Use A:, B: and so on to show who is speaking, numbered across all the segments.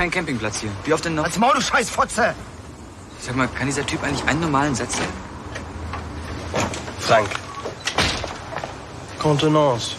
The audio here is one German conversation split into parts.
A: keinen Campingplatz hier. Wie oft denn noch?
B: Als Maul, du Scheißfotze!
A: Sag mal, kann dieser Typ eigentlich einen normalen Satz sagen?
C: Frank. Contenance.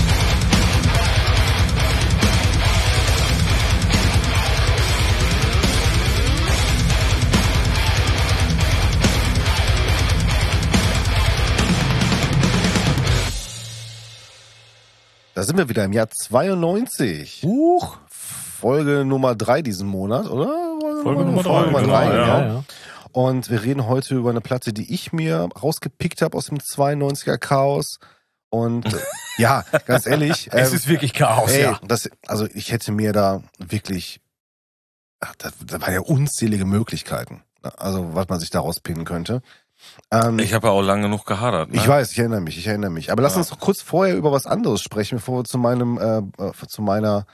D: Da sind wir wieder im Jahr 92.
E: Huch.
D: Folge Nummer 3 diesen Monat, oder?
E: Folge Nummer 3,
D: Nummer
E: genau,
D: 3,
E: ja.
D: Und wir reden heute über eine Platte, die ich mir rausgepickt habe aus dem 92er Chaos. Und ja, ganz ehrlich.
E: Es ist wirklich Chaos, ja.
D: Also ich hätte mir da wirklich, da waren ja unzählige Möglichkeiten, also was man sich da rauspinnen könnte.
F: Ich habe ja auch lange genug gehadert. Ne?
D: Ich weiß, ich erinnere mich. Aber lass uns doch kurz vorher über was anderes sprechen, bevor wir zu meiner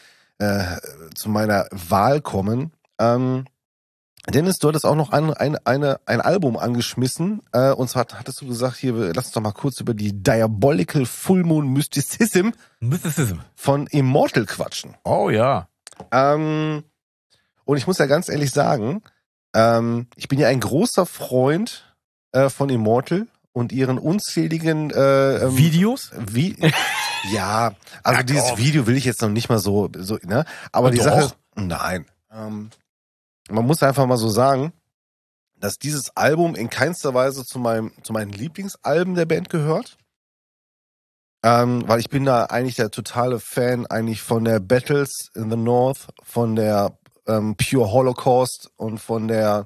D: Wahl kommen. Dennis, du hattest auch noch ein Album angeschmissen. Und zwar hattest du gesagt, hier, lass uns doch mal kurz über die Diabolical Full Moon Mysticism von Immortal quatschen.
E: Oh ja.
D: Und ich muss ja ganz ehrlich sagen, ich bin ja ein großer Freund von Immortal und ihren unzähligen
E: Videos?
D: Ja, also dieses Video will ich jetzt noch nicht mal so, ne? Aber die Sache, nein. Man muss einfach mal so sagen, dass dieses Album in keinster Weise zu meinen Lieblingsalben der Band gehört. Weil ich bin da eigentlich der totale Fan eigentlich von der Battles in the North, von der Pure Holocaust und von der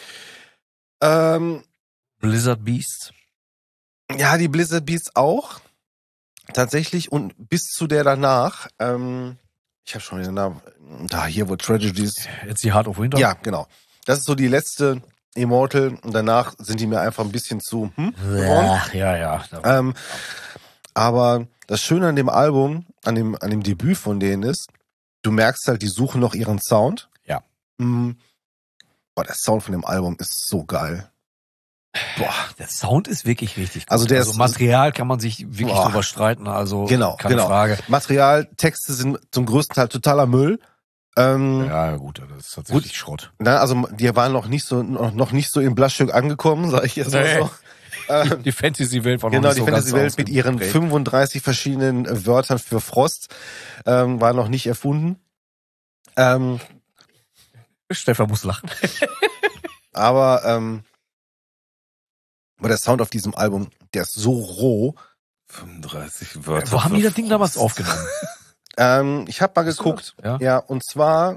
E: Blizzard Beasts.
D: Ja, die Blizzard Beasts auch. Tatsächlich. Und bis zu der danach, ich habe schon wieder den Namen, hier, wo Tragedies.
E: Jetzt die Heart of Winter?
D: Ja, genau. Das ist so die letzte Immortal und danach sind die mir einfach ein bisschen zu geworden.
E: Ja.
D: Aber das Schöne an dem Album, an dem Debüt von denen ist, du merkst halt, die suchen noch ihren Sound.
E: Ja.
D: Boah, der Sound von dem Album ist so geil. Boah.
E: Der Sound ist wirklich richtig gut.
D: Also
E: Material kann man sich wirklich drüber streiten, also keine Frage.
D: Material, Texte sind zum größten Teil totaler Müll.
E: Ja, gut, das ist tatsächlich Schrott.
D: Na, also die waren noch nicht so im Blushstück angekommen, sag ich jetzt mal so.
E: Die Fantasy-Welt war noch
D: nicht so
E: die
D: Fantasy-Welt mit ihren 35 verschiedenen Wörtern für Frost war noch nicht erfunden.
E: Stefan muss lachen.
D: Aber der Sound auf diesem Album, der ist so roh.
F: 35 Wörter.
E: Wo haben die das Ding damals aufgenommen?
D: Ich habe mal geguckt. Ja, und zwar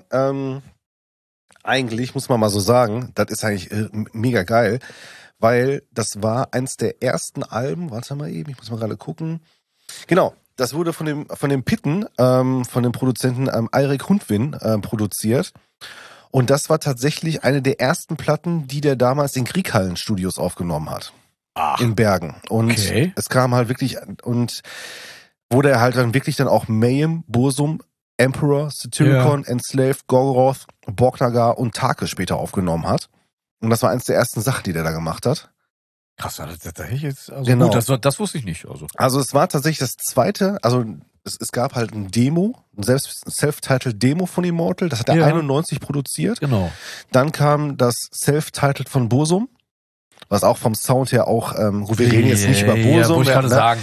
D: eigentlich, muss man mal so sagen, das ist eigentlich mega geil, weil das war eins der ersten Alben, warte mal eben, ich muss mal gerade gucken. Genau, das wurde von dem Pitten, von dem Produzenten Eirik Hundwin produziert. Und das war tatsächlich eine der ersten Platten, die der damals in Krieghallen-Studios aufgenommen hat. In Bergen. Und es kam halt wirklich, und wurde er halt dann wirklich dann auch Mayhem, Burzum, Emperor, Satyricon, Enslaved, Gorgoroth, Borknagar und Take später aufgenommen hat. Und das war eins der ersten Sachen, die der da gemacht hat.
E: Krass, das hätte ich jetzt, also
D: genau.
E: Gut, das wusste ich nicht.
D: Also es war tatsächlich das zweite, also es gab halt ein Demo, ein Self-Titled Demo von Immortal, das hat er 91 produziert.
E: Genau.
D: Dann kam das Self-Titled von Burzum, was auch vom Sound her auch, wir reden jetzt nicht über Burzum.
E: Ja, wollte ich gerade sagen,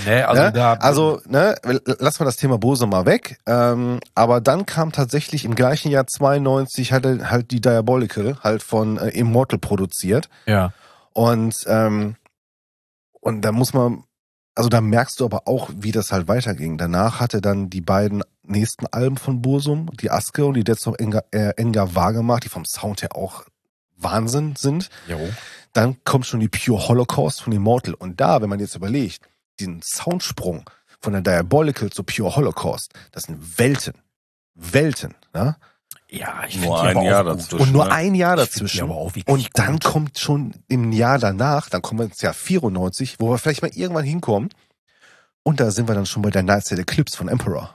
E: ne?
D: Lass mal das Thema Burzum mal weg. Aber dann kam tatsächlich im gleichen Jahr 92 halt die Diabolical halt von Immortal produziert.
E: Ja.
D: Und da muss man, also da merkst du aber auch, wie das halt weiterging. Danach hatte dann die beiden nächsten Alben von Burzum, die Aske und die Deaths of Engar wahrgemacht, die vom Sound her auch Wahnsinn sind.
E: Jo.
D: Dann kommt schon die Pure Holocaust von Immortal. Und da, wenn man jetzt überlegt, diesen Soundsprung von der Diabolical zu Pure Holocaust, das sind Welten. Ne?
E: Ja, ich
F: nur ein Jahr dazwischen.
D: Und nur ein Jahr dazwischen.
E: Und
D: dann kommt schon im Jahr danach, dann kommen wir ins Jahr 94, wo wir vielleicht mal irgendwann hinkommen. Und da sind wir dann schon bei der Night's Eclipse von Emperor.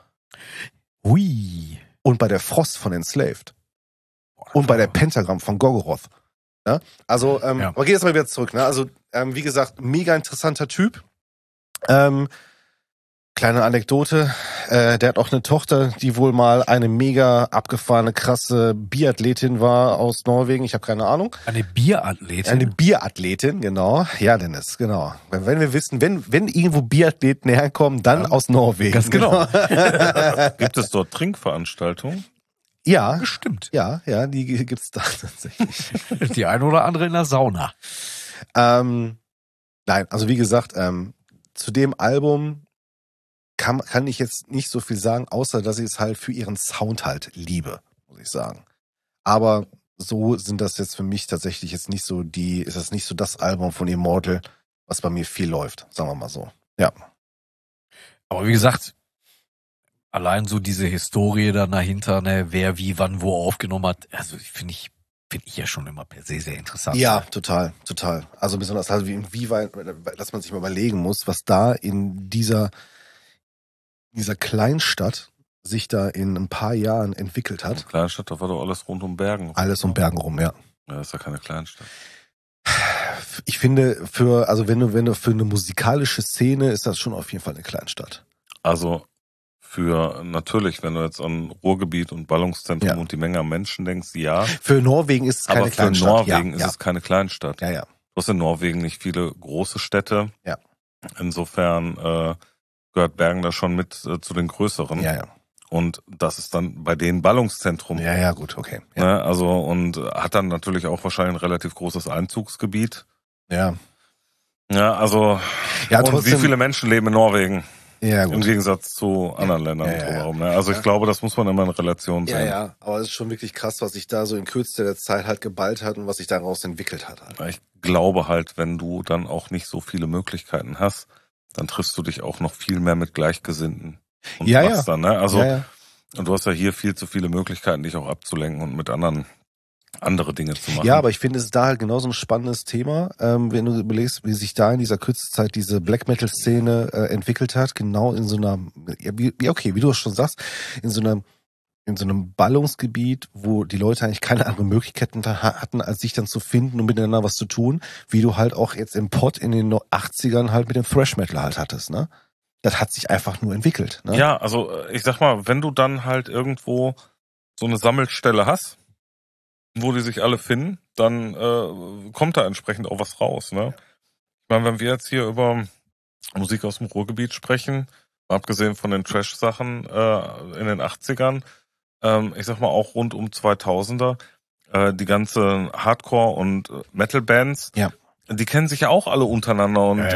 E: Hui.
D: Und bei der Frost von Enslaved. Und bei der Pentagram von Gorgoroth. Ne? Also, aber geh jetzt mal wieder zurück. Ne? Also, wie gesagt, mega interessanter Typ. Kleine Anekdote. Der hat auch eine Tochter, die wohl mal eine mega abgefahrene, krasse Biathletin war aus Norwegen. Ich habe keine Ahnung.
E: Eine Bierathletin?
D: Eine Biathletin, genau. Ja, Dennis, genau. Wenn wir wissen, wenn irgendwo Biathleten herkommen, dann aus Norwegen.
E: Ganz genau.
F: Gibt es dort Trinkveranstaltungen?
D: Ja.
E: Bestimmt.
D: Ja, die gibt's da tatsächlich.
E: Die eine oder andere in der Sauna.
D: Nein, also wie gesagt, zu dem Album kann ich jetzt nicht so viel sagen, außer dass ich es halt für ihren Sound halt liebe, muss ich sagen. Aber so sind das jetzt für mich tatsächlich jetzt nicht so ist das nicht so das Album von Immortal, was bei mir viel läuft, sagen wir mal so. Ja.
E: Aber wie gesagt, allein so diese Historie dann dahinter, ne, wer wie wann wo aufgenommen hat, also finde ich ja schon immer per se sehr interessant.
D: Ja, total. Also besonders halt inwieweit, dass man sich mal überlegen muss, was da in dieser Kleinstadt sich da in ein paar Jahren entwickelt hat.
F: Kleinstadt, da war doch alles rund um Bergen.
D: Alles um Bergen rum, ja.
F: Ja, das ist ja keine Kleinstadt.
D: Ich finde, wenn du für eine musikalische Szene ist das schon auf jeden Fall eine Kleinstadt.
F: Also natürlich, wenn du jetzt an Ruhrgebiet und Ballungszentrum und die Menge an Menschen denkst, ja.
D: Für Norwegen ist es keine Kleinstadt.
F: Aber für Norwegen ist es keine Kleinstadt.
D: Ja.
F: Du hast in Norwegen nicht viele große Städte.
D: Ja.
F: Insofern gehört Bergen da schon mit zu den größeren.
D: Ja.
F: Und das ist dann bei denen Ballungszentrum.
D: Ja, gut, okay. Ja.
F: Ne? Also, und hat dann natürlich auch wahrscheinlich ein relativ großes Einzugsgebiet.
D: Ja.
F: Ja, also,
D: ja,
F: und wie viele Menschen leben in Norwegen?
D: Ja, gut.
F: Im Gegensatz zu anderen Ländern drumherum. Ne? Also ich glaube, das muss man immer in Relation sehen.
D: Ja, aber es ist schon wirklich krass, was sich da so in Kürze der Zeit halt geballt hat und was sich daraus entwickelt hat. Halt.
F: Ich glaube halt, wenn du dann auch nicht so viele Möglichkeiten hast, dann triffst du dich auch noch viel mehr mit Gleichgesinnten. Und machst dann, ne? Also, und du hast ja hier viel zu viele Möglichkeiten, dich auch abzulenken und mit andere Dinge zu machen.
D: Ja, aber ich finde, es ist da halt genauso ein spannendes Thema, wenn du überlegst, wie sich da in dieser Kürzzeit diese Black Metal Szene entwickelt hat, genau in so einer, wie du schon sagst, in so einem Ballungsgebiet, wo die Leute eigentlich keine anderen Möglichkeiten hatten, als sich dann zu finden und miteinander was zu tun, wie du halt auch jetzt im Pod in den 80ern halt mit dem Thrash Metal halt hattest, ne? Das hat sich einfach nur entwickelt, ne?
F: Ja, also ich sag mal, wenn du dann halt irgendwo so eine Sammelstelle hast, wo die sich alle finden, dann kommt da entsprechend auch was raus, ne? Ich meine, wenn wir jetzt hier über Musik aus dem Ruhrgebiet sprechen, abgesehen von den Trash-Sachen in den 80ern, ich sag mal auch rund um 2000er, die ganze Hardcore- und Metal-Bands, die kennen sich ja auch alle untereinander und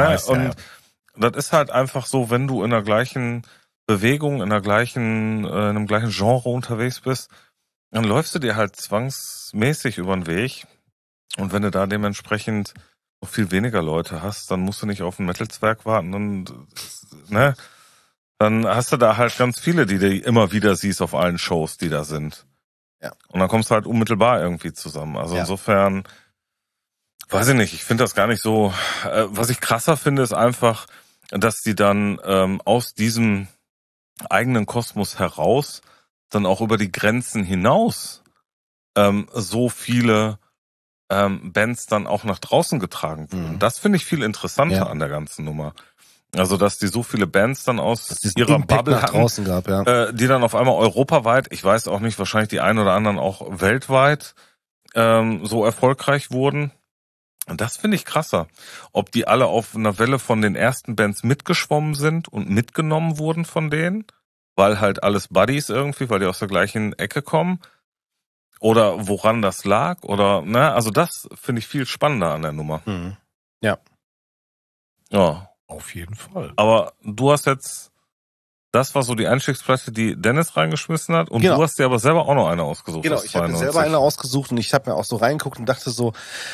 F: das ist halt einfach so, wenn du in der gleichen Bewegung, in einem gleichen Genre unterwegs bist, dann läufst du dir halt zwangsmäßig über den Weg. Und wenn du da dementsprechend noch viel weniger Leute hast, dann musst du nicht auf ein Metal-Zwerg warten und, ne? Dann hast du da halt ganz viele, die du immer wieder siehst auf allen Shows, die da sind.
D: Ja.
F: Und dann kommst du halt unmittelbar irgendwie zusammen. Also insofern, weiß ich nicht, ich finde das gar nicht so, was ich krasser finde, ist einfach, dass die dann aus diesem eigenen Kosmos heraus dann auch über die Grenzen hinaus so viele Bands dann auch nach draußen getragen wurden.
D: Mhm.
F: Das finde ich viel interessanter an der ganzen Nummer. Also, dass die so viele Bands dann aus ihrer
D: Impact
F: Bubble
D: nach draußen gab,
F: die dann auf einmal europaweit, ich weiß auch nicht, wahrscheinlich die einen oder anderen auch weltweit so erfolgreich wurden. Und das finde ich krasser. Ob die alle auf einer Welle von den ersten Bands mitgeschwommen sind und mitgenommen wurden von denen, weil halt alles Buddies irgendwie, weil die aus der gleichen Ecke kommen, oder woran das lag, oder, ne, also das finde ich viel spannender an der Nummer.
D: Mhm. Ja.
F: Ja.
E: Auf jeden Fall.
F: Aber du hast jetzt, das war so die Einstiegsplatte, die Dennis reingeschmissen hat, und du hast dir aber selber auch noch eine ausgesucht.
D: Genau, ich habe mir selber eine ausgesucht und ich habe mir auch so reingeguckt und dachte so,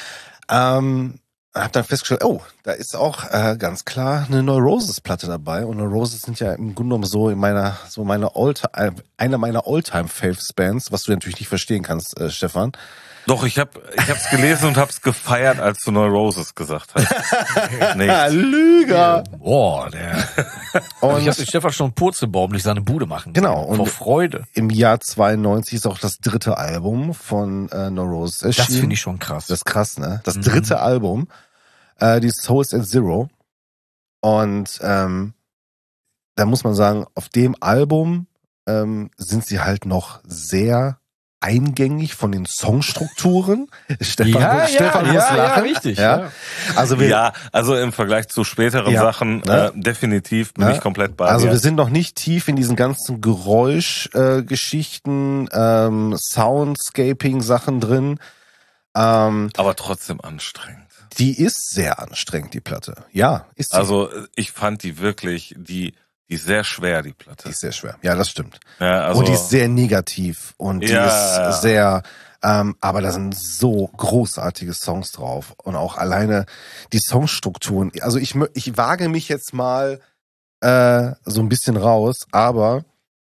D: hab dann festgestellt, oh, da ist auch ganz klar eine Neuroses-Platte dabei, und Neuroses sind ja im Grunde genommen so einer meiner All-Time-Faves-Bands, was du natürlich nicht verstehen kannst, Stefan.
F: Doch, ich hab's gelesen und hab's gefeiert, als du Neuroses gesagt hast.
D: Lüger!
E: Boah, der. Und ich hab den Stefan schon Purzelbaum durch seine Bude machen können.
D: Genau. Und
E: vor Freude.
D: Im Jahr 92 ist auch das 3. Album von Neuroses erschienen.
E: Das finde ich schon krass.
D: Das ist krass, ne? Das 3. Album, die Souls at Zero. Und da muss man sagen, auf dem Album sind sie halt noch sehr eingängig von den Songstrukturen. Stefan muss lachen.
E: Ja, richtig.
D: Ja. Also
F: also im Vergleich zu späteren
D: Ja,
F: Sachen
D: ne?
F: Definitiv bin
D: Ne?
F: ich komplett bei
D: Also
F: dir.
D: wir sind noch nicht tief in diesen ganzen Geräuschgeschichten, Soundscaping-Sachen drin.
F: Aber trotzdem anstrengend.
D: Die ist sehr anstrengend, die Platte. Ja, ist sie.
F: Also ich fand die wirklich, die ist sehr schwer, die Platte.
D: Die ist sehr schwer. Ja, das stimmt.
F: Ja, also,
D: Und die ist sehr negativ und die
F: Ja.
D: ist sehr, aber da sind so großartige Songs drauf und auch alleine die Songstrukturen. Also ich wage mich jetzt mal so ein bisschen raus, aber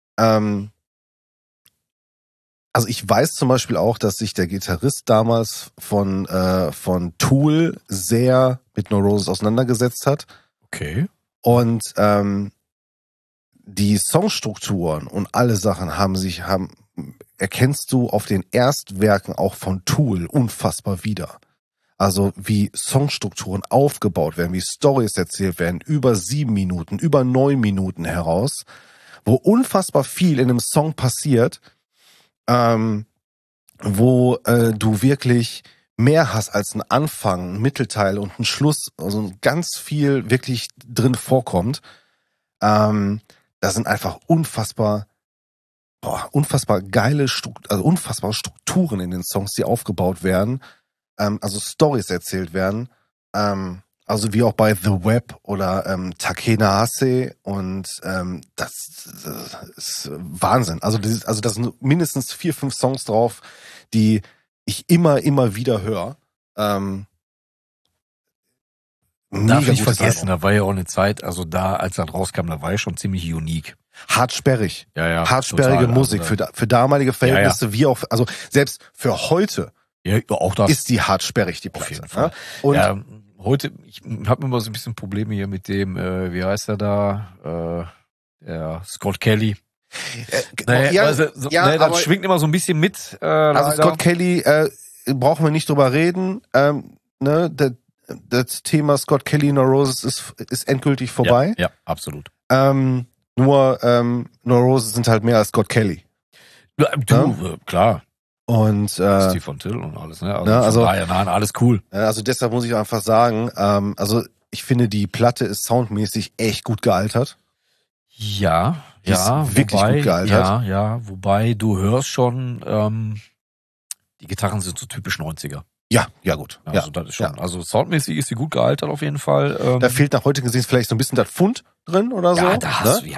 D: also ich weiß zum Beispiel auch, dass sich der Gitarrist damals von Tool sehr mit No Roses auseinandergesetzt hat.
E: Okay.
D: Und die Songstrukturen und alle Sachen erkennst du auf den Erstwerken auch von Tool unfassbar wieder. Also wie Songstrukturen aufgebaut werden, wie Storys erzählt werden, über 7 Minuten, über 9 Minuten heraus, wo unfassbar viel in einem Song passiert, wo du wirklich mehr hast als einen Anfang, einen Mittelteil und einen Schluss, also ganz viel wirklich drin vorkommt. Da sind einfach unfassbar geile unfassbare Strukturen in den Songs, die aufgebaut werden, also Storys erzählt werden, also wie auch bei The Web oder Takena Hase und das ist Wahnsinn. Also da sind mindestens 4, 5 Songs drauf, die ich immer wieder höre.
E: Darf nicht
D: gutes
E: vergessen,
D: Album.
E: da war ja auch eine Zeit, also da, als das rauskam, da war ja schon ziemlich unique.
D: Hart sperrig.
E: Ja,
D: Hartsperrige
E: total.
D: Musik
E: Also,
D: für damalige Verhältnisse, wie auch, also selbst für heute
E: ja, auch das.
D: ist die hartsperrig, die
E: Auf
D: Platte.
E: jeden Fall.
D: Ne? Und
E: Ja, heute, ich habe immer so ein bisschen Probleme hier mit dem, wie heißt er da? Der Scott Kelly. Das
D: aber
E: schwingt immer so ein bisschen mit.
D: also
E: leider.
D: Scott Kelly brauchen wir nicht drüber reden. Ne, das Thema Scott Kelly No Roses ist endgültig vorbei.
E: Ja, absolut.
D: Nur No Roses sind halt mehr als Scott Kelly.
E: Ja, klar.
D: Und
E: Steve von Till und alles, ne? Also,
D: ne,
E: von
D: also-
E: daher, nein, alles cool.
D: also deshalb muss ich einfach sagen, also ich finde, die Platte ist soundmäßig echt gut gealtert.
E: Ja,
D: Die ist wirklich gut gealtert.
E: Ja, wobei du hörst schon, die Gitarren sind so typisch 90er.
D: Ja, gut. Ja.
E: Also das ist schon, also soundmäßig ist sie gut gealtert auf jeden Fall.
D: Da fehlt nach heutigen Gesehen vielleicht so ein bisschen das Pfund drin oder so.
E: ja, da hast
D: ne?
E: du,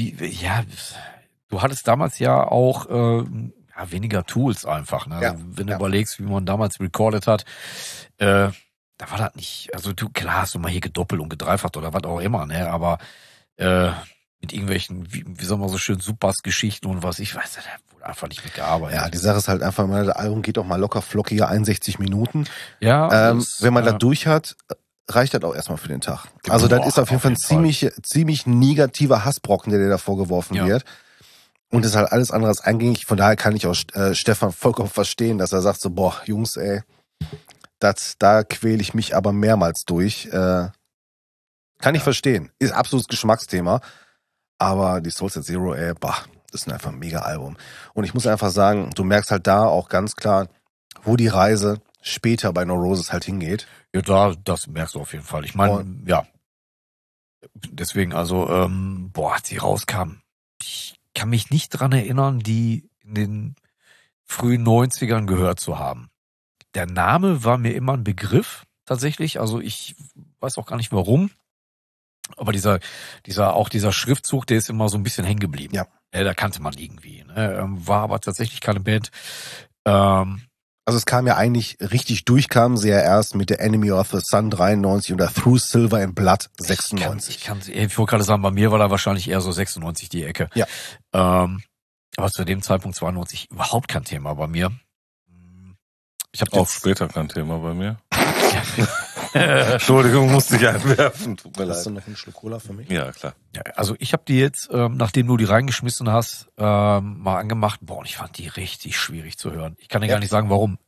E: du hattest damals ja auch weniger Tools einfach. Ne?
D: Ja,
E: Also, wenn du
D: ja.
E: überlegst, wie man damals recorded hat, da war das nicht, also du, klar hast du mal hier gedoppelt und gedreifacht oder was auch immer, ne? Aber mit irgendwelchen, wie sagen wir so schön, Supers-Geschichten und was ich weiß, da wurde einfach nicht mitgearbeitet.
D: Ja, die Sache ist halt einfach mal, das Album geht auch mal locker flockige 61 Minuten.
E: Ja,
D: Wenn man das durch hat, reicht das auch erstmal für den Tag. Also das
E: Boah,
D: ist auf jeden Fall ein
E: auf jeden
D: ziemlich negativer Hassbrocken, der dir da vorgeworfen
E: Ja.
D: wird. Und ist halt alles andere als eingängig. Von daher kann ich auch Stefan vollkommen verstehen, dass er sagt so, boah, Jungs, ey, da quäle ich mich aber mehrmals durch. Kann ich verstehen. Ist absolutes Geschmacksthema. Aber die Souls at Zero, ey, das ist einfach ein mega Album. Und ich muss einfach sagen, du merkst halt da auch ganz klar, wo die Reise später bei No Roses halt hingeht.
E: Ja, das merkst du auf jeden Fall. Ich meine, ja. Deswegen, also, als die rauskam, ich kann mich nicht dran erinnern, die in den frühen 90ern gehört zu haben. Der Name war mir immer ein Begriff, tatsächlich. Also ich weiß auch gar nicht warum. Aber dieser Schriftzug, der ist immer so ein bisschen hängen geblieben.
D: Ja.
E: Da kannte man irgendwie. Ne? War aber tatsächlich keine Band.
D: Also es kam ja eigentlich, richtig durchkam sie ja erst mit der Enemy of the Sun 93 oder Through Silver and Blood 96.
E: Ich wollte gerade sagen, bei mir war da wahrscheinlich eher so 96 die Ecke.
D: Ja.
E: Aber zu dem Zeitpunkt 92 überhaupt kein Thema bei mir. Ich habe
F: Auch später kein Thema bei mir. Entschuldigung, musste ich einwerfen. Tut mir
D: Hast du
F: leid.
D: noch einen Schluck Cola für mich?
F: Ja, klar.
E: Ja, also ich habe die jetzt, nachdem du die reingeschmissen hast, mal angemacht. Boah, und ich fand die richtig schwierig zu hören. Ich kann dir gar nicht sagen, warum.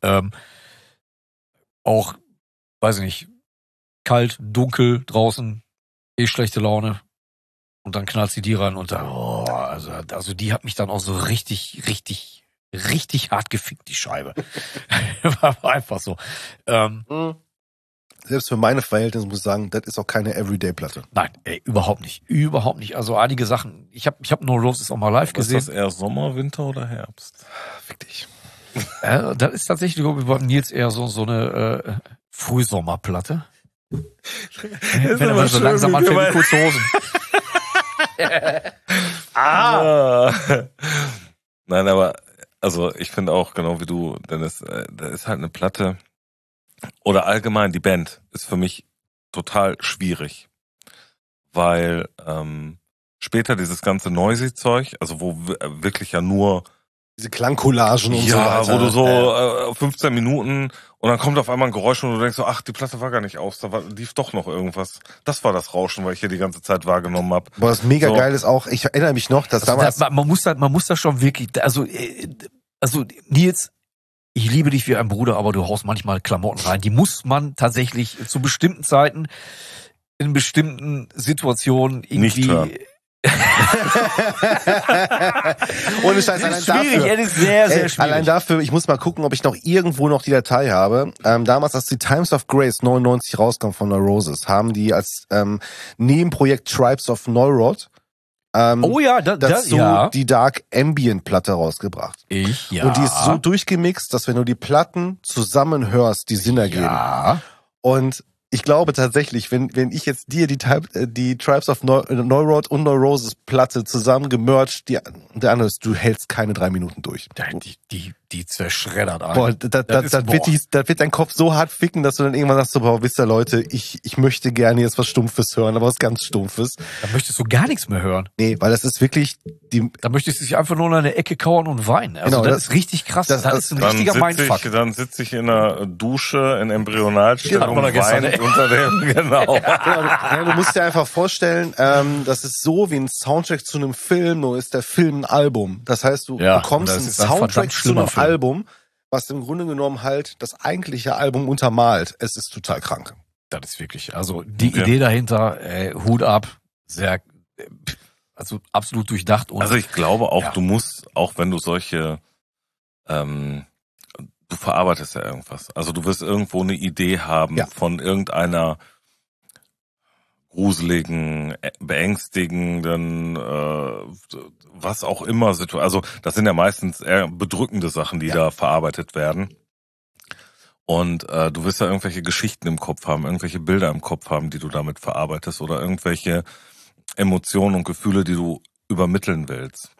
E: Auch, weiß ich nicht, kalt, dunkel, draußen, schlechte Laune. Und dann knallt sie die rein und dann, also die hat mich dann auch so richtig hart gefickt, die Scheibe. War einfach so.
D: Selbst für meine Verhältnisse muss ich sagen, das ist auch keine Everyday-Platte.
E: Nein, überhaupt nicht. Überhaupt nicht. Also einige Sachen, ich hab No Roses auch mal live gesehen.
F: Ist das eher Sommer, Winter oder Herbst?
D: Fick dich.
E: Das ist tatsächlich, glaube ich, bei Nils eher so eine Frühsommerplatte. Wenn er mal so langsam anfängt mit kurzen Hosen.
F: Nein, aber also ich finde auch, genau wie du, Dennis, da ist halt eine Platte oder allgemein die Band ist für mich total schwierig, weil später dieses ganze Noisy-Zeug, also wo wirklich ja nur
D: diese Klangcollagen und so weiter.
F: Ja, wo du so 15 Minuten und dann kommt auf einmal ein Geräusch und du denkst so, ach, die Platte war gar nicht aus, lief doch noch irgendwas. Das war das Rauschen, weil ich hier die ganze Zeit wahrgenommen habe.
D: Boah, das mega geil ist auch, ich erinnere mich noch, dass damals...
E: Man muss da schon wirklich, also Nils, ich liebe dich wie ein Bruder, aber du haust manchmal Klamotten rein. Die muss man tatsächlich zu bestimmten Zeiten, in bestimmten Situationen irgendwie...
F: Nicht hören.
D: Ohne Scheiß, allein dafür.
E: Es ist sehr schwierig.
D: Allein dafür, ich muss mal gucken, ob ich noch irgendwo noch die Datei habe. Damals, als die Times of Grace 99 rauskam von The Roses, haben die als Nebenprojekt Tribes of Neurot dazu die Dark Ambient Platte rausgebracht. Und die ist so durchgemixt, dass wenn du die Platten zusammen hörst, die Sinn ergeben.
E: Ja.
D: Und ich glaube tatsächlich, wenn ich jetzt dir die Tribes of Neurot und No Roses Platte zusammen gemerged, der andere ist, du hältst keine 3 Minuten durch.
E: Die zerschreddert einen.
D: Boah, das wird dein Kopf so hart ficken, dass du dann irgendwann sagst, so, boah, wisst ihr Leute, ich möchte gerne jetzt was Stumpfes hören, aber was ganz Stumpfes.
E: Da möchtest du gar nichts mehr hören.
D: Nee, weil das ist wirklich
E: da möchtest du dich einfach nur in eine Ecke kauern und weinen. Also
D: genau,
E: das ist richtig krass. Das ist ein richtiger Mindfuck.
F: Dann sitze ich in der Dusche in Embryonalstellung und weine unter dem, genau.
D: Ja, du musst dir einfach vorstellen, das ist so wie ein Soundtrack zu einem Film, nur ist der Film ein Album. Das heißt, du bekommst einen Soundtrack zu einem Album, was im Grunde genommen halt das eigentliche Album untermalt. Es ist total krank.
E: Das ist wirklich, also die Idee dahinter, Hut ab, sehr, also absolut durchdacht. Und
F: also ich glaube auch, du musst, auch wenn du solche, du verarbeitest ja irgendwas. Also du wirst irgendwo eine Idee haben von irgendeiner gruseligen, beängstigenden, was auch immer Situation. Also das sind ja meistens eher bedrückende Sachen, die da verarbeitet werden. Und du wirst ja irgendwelche Geschichten im Kopf haben, irgendwelche Bilder im Kopf haben, die du damit verarbeitest oder irgendwelche Emotionen und Gefühle, die du übermitteln willst.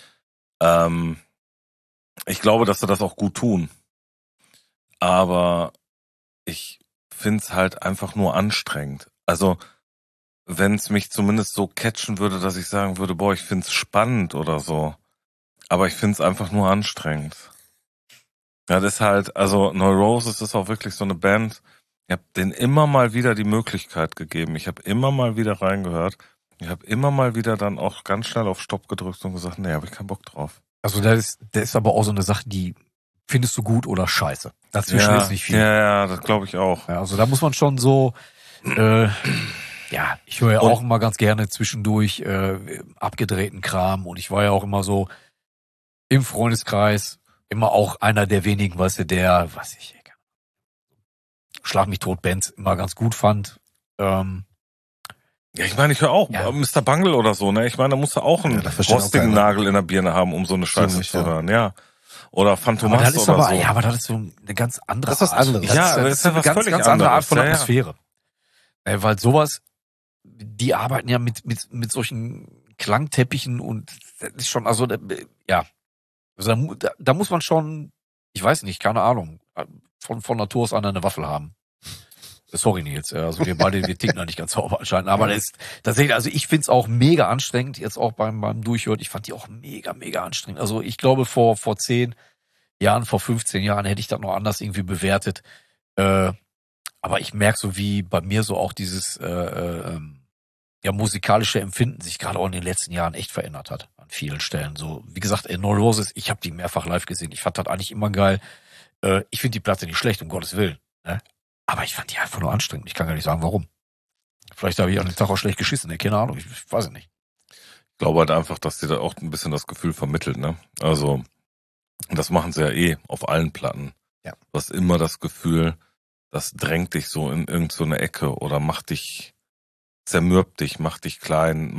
F: Ich glaube, dass sie das auch gut tun. Aber ich find's halt einfach nur anstrengend. Also wenn es mich zumindest so catchen würde, dass ich sagen würde, boah, ich find's spannend oder so. Aber ich find's einfach nur anstrengend. Ja, das ist halt, also No Roses ist auch wirklich so eine Band. Ich habe denen immer mal wieder die Möglichkeit gegeben. Ich habe immer mal wieder reingehört. Ich habe immer mal wieder dann auch ganz schnell auf Stopp gedrückt und gesagt, nee, habe ich keinen Bock drauf.
E: Also das ist aber auch so eine Sache, die findest du gut oder scheiße. Dazwischen ist nicht viel.
F: Ja, das glaube ich auch.
E: Ja, also da muss man schon so, ich höre ja auch immer ganz gerne zwischendurch abgedrehten Kram und ich war ja auch immer so im Freundeskreis immer auch einer der wenigen, weißt du, der, Schlag mich tot Bands immer ganz gut fand.
F: Ja, ich meine, ich höre auch Mr. Bungle oder so, ne? Ich meine, da musst du auch einen rostigen Nagel in der Birne haben, um so eine Scheiße zu hören, ja. Oder Phantomas oder so.
E: Ja, aber das ist so eine ganz andere
D: Ganz anderes.
E: Das ist eine ganz andere Art von Atmosphäre. Ja. Weil sowas, die arbeiten ja mit solchen Klangteppichen und das ist schon, also, ja. Also da muss man schon, ich weiß nicht, keine Ahnung, von Natur aus eine Waffel haben. Sorry Nils, also wir ticken da nicht ganz sauber anscheinend, aber das ist tatsächlich, also ich find's auch mega anstrengend, jetzt auch beim Durchhören, ich fand die auch mega, mega anstrengend. Also ich glaube vor 10 Jahren, vor 15 Jahren hätte ich das noch anders irgendwie bewertet, aber ich merke so, wie bei mir so auch dieses musikalische Empfinden sich gerade auch in den letzten Jahren echt verändert hat, an vielen Stellen. So, wie gesagt, No Roses, ich habe die mehrfach live gesehen, ich fand das eigentlich immer geil. Ich finde die Platte nicht schlecht, um Gottes Willen, ne? Aber ich fand die einfach nur anstrengend. Ich kann gar nicht sagen, warum. Vielleicht habe ich an den Tag auch schlecht geschissen, keine Ahnung, ich weiß es nicht.
F: glaube halt einfach, dass dir da auch ein bisschen das Gefühl vermittelt, ne? Also, das machen sie ja auf allen Platten.
D: Ja.
F: Du hast immer das Gefühl, das drängt dich so in irgend so eine Ecke oder zermürbt dich, macht dich klein,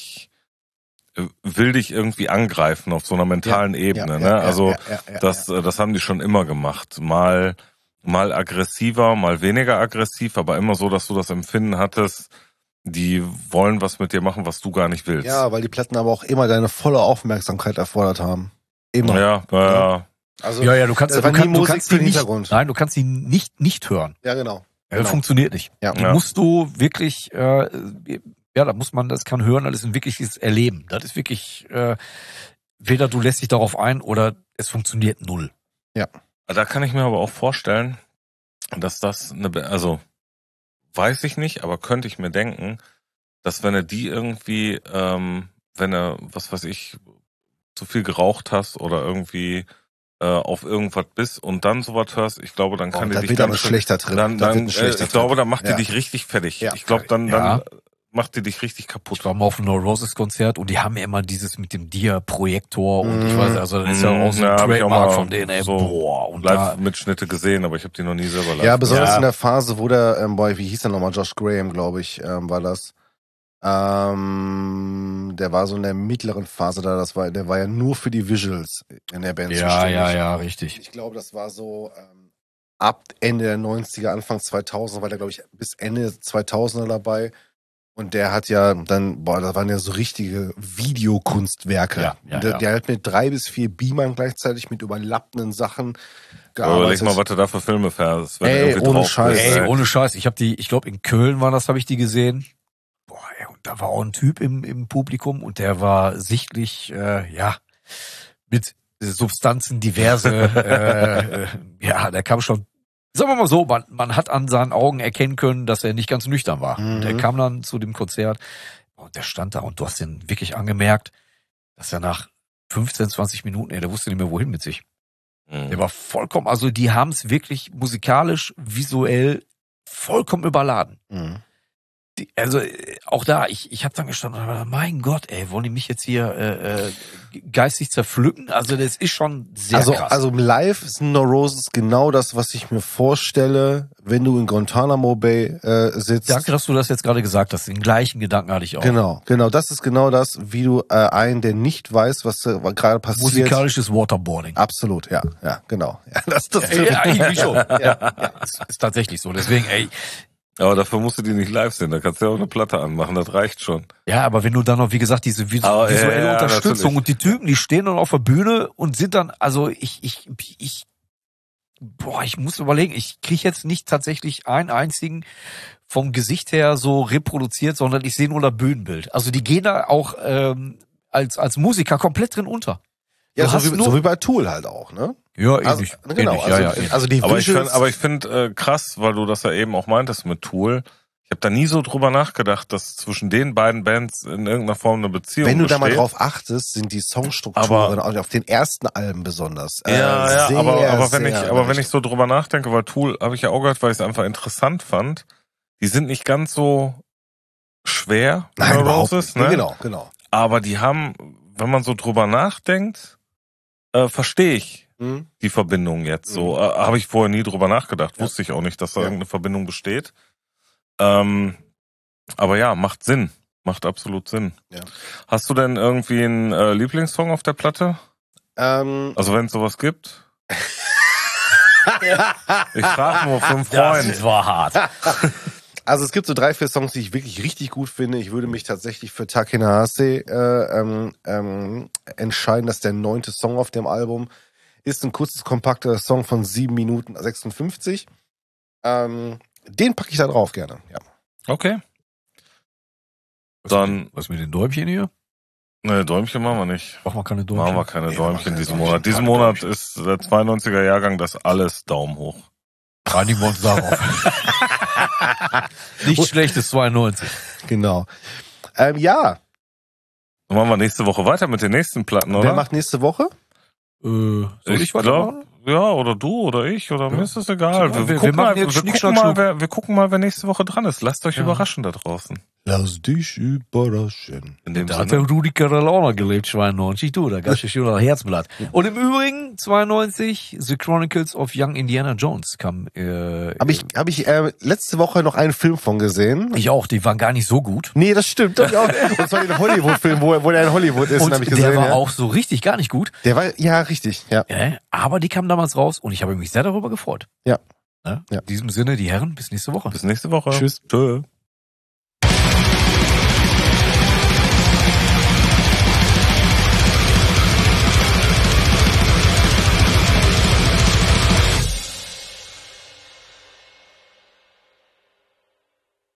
F: will dich irgendwie angreifen auf so einer mentalen Ebene, ne? Also, das haben die schon immer gemacht. Mal aggressiver, mal weniger aggressiv, aber immer so, dass du das Empfinden hattest, die wollen was mit dir machen, was du gar nicht willst.
D: Ja, weil die Platten aber auch immer deine volle Aufmerksamkeit erfordert haben. Immer.
F: Ja.
D: Also,
E: Ja, du kannst,
D: das war nie Musik für den Hintergrund.
E: Nein, du kannst sie nicht hören.
D: Ja, genau.
E: Das funktioniert nicht.
D: Ja.
E: Die musst du wirklich, das kann hören, das ist ein wirkliches Erleben. Das ist wirklich, weder du lässt dich darauf ein oder es funktioniert null.
D: Ja.
F: Da kann ich mir aber auch vorstellen, dass das also weiß ich nicht, aber könnte ich mir denken, dass wenn er die irgendwie, wenn er, was weiß ich, zu viel geraucht hast oder irgendwie auf irgendwas bist und dann sowas hörst, ich glaube, dann kann die dich
D: dann schlechter drin.
F: Ich glaube, dann macht die dich richtig fertig.
D: Ja.
F: Ich glaube, dann macht die dich richtig kaputt.
E: Ich war mal auf einem No Roses Konzert und die haben ja immer dieses mit dem Dia-Projektor und ich weiß, also das ist ja auch so ein Trademark von denen, ey, und
F: Live-Mitschnitte gesehen, aber ich habe die noch nie selber live.
D: Ja, besonders in der Phase, wo der, wie hieß der nochmal, Josh Graham, glaube ich, war das. Der war so in der mittleren Phase da, der war ja nur für die Visuals in der Band zuständig.
E: Ja, richtig.
D: Ich glaube, das war so ab Ende der 90er, Anfang 2000, war der, glaube ich, bis Ende 2000er dabei. Und der hat ja dann, das waren ja so richtige Videokunstwerke. Der hat mit 3 bis 4 Beamern gleichzeitig mit überlappenden Sachen gearbeitet.
F: Überleg mal, was du da für Filme fährst.
D: Ohne Scheiß.
E: Ohne Scheiß. Ich glaube in Köln habe ich die gesehen. Und da war auch ein Typ im Publikum und der war sichtlich, mit Substanzen diverse, der kam schon, sagen wir mal so, man hat an seinen Augen erkennen können, dass er nicht ganz nüchtern war. Und der kam dann zu dem Konzert und der stand da und du hast den wirklich angemerkt, dass er nach 15, 20 Minuten, der wusste nicht mehr wohin mit sich. Der war vollkommen, also die haben es wirklich musikalisch, visuell vollkommen überladen. Also auch da, ich habe dann gestanden, mein Gott, wollen die mich jetzt hier geistig zerpflücken? Also das ist schon sehr krass.
D: Also live ist No Roses genau das, was ich mir vorstelle, wenn du in Guantanamo Bay sitzt.
E: Danke, dass du das jetzt gerade gesagt hast. Den gleichen Gedanken hatte ich auch.
D: Genau. Das ist genau das, wie du einen, der nicht weiß, was gerade passiert.
E: Musikalisches Waterboarding.
D: Absolut, ja, genau. Ja, das
E: eigentlich schon. Ja, ist tatsächlich so. Deswegen,
F: aber dafür musst du die nicht live sehen, da kannst du ja auch eine Platte anmachen, das reicht schon.
E: Ja, aber wenn du dann noch, wie gesagt, diese visuelle Unterstützung natürlich. Und die Typen, die stehen dann auf der Bühne und sind dann, also ich muss überlegen, ich kriege jetzt nicht tatsächlich einen einzigen vom Gesicht her so reproduziert, sondern ich sehe nur das Bühnenbild. Also die gehen da auch als Musiker komplett drin unter.
D: Ja, so wie bei Tool halt auch, ne?
E: Ja, ähnlich.
D: Genau,
E: ähnlich.
D: Also die Visuals.
F: Aber ich finde krass, weil du das ja eben auch meintest mit Tool. Ich habe da nie so drüber nachgedacht, dass zwischen den beiden Bands in irgendeiner Form eine Beziehung besteht.
D: Wenn du da mal drauf achtest, sind die Songstrukturen auf den ersten Alben besonders.
F: Aber wenn ich so drüber nachdenke, weil Tool habe ich ja auch gehört, weil ich es einfach interessant fand. Die sind nicht ganz so schwer.
D: Nein, überhaupt
F: nicht.
D: Ne? Genau.
F: Aber die haben, wenn man so drüber nachdenkt, verstehe ich die Verbindung jetzt so. Habe ich vorher nie drüber nachgedacht. Wusste ich auch nicht, dass da irgendeine Verbindung besteht. Aber ja, macht Sinn. Macht absolut Sinn. Ja. Hast du denn irgendwie einen Lieblingssong auf der Platte? Also wenn es sowas gibt? Ich frage nur für einen Freund.
E: Das war hart.
D: Also es gibt so 3, 4 Songs, die ich wirklich richtig gut finde. Ich würde mich tatsächlich für Takenase entscheiden, dass der 9. Song auf dem Album ist. Ein kurzes, kompakter Song von 7 Minuten 56. Den packe ich da drauf gerne, ja.
F: Okay.
E: Was mit den Däumchen hier?
F: Ne, Däumchen machen wir nicht.
E: Machen wir keine Däumchen?
F: Machen wir keine Däumchen diesen Monat. Diesen Monat ist der 92er Jahrgang, das alles Daumen hoch.
E: Reinigen wir uns darauf. Nicht schlechtes 92.
D: Genau. Ja.
F: Dann machen wir nächste Woche weiter mit den nächsten Platten, oder?
D: Wer macht nächste Woche?
E: Soll ich weitermachen?
F: Ja, oder du oder ich, oder mir ist das egal.
E: Wir gucken mal, wer nächste Woche dran ist.
F: Lasst euch überraschen da draußen.
D: Lass dich überraschen.
F: In dem
E: Da hat
F: Sinne.
E: der Rudi Carell auch noch gelebt, 92, du, da gab's ja schon noch Herzblatt. Und im Übrigen, 92, The Chronicles of Young Indiana Jones kam,
D: Hab ich letzte Woche noch einen Film von gesehen.
E: ich auch, die waren gar nicht so gut.
D: Nee, das stimmt. Doch, auch. Und zwar den Hollywood-Film, wo der in Hollywood ist,
E: Und
D: habe ich gesehen.
E: der war
D: ja.
E: auch so richtig gar nicht gut.
D: Der war, ja, richtig, ja.
E: Aber die kamen damals raus und ich habe mich sehr darüber gefreut.
D: Ja.
E: Ja?
D: Ja.
E: In diesem Sinne, die Herren, bis nächste Woche.
F: Bis nächste Woche.
D: Tschüss.
F: Tschö.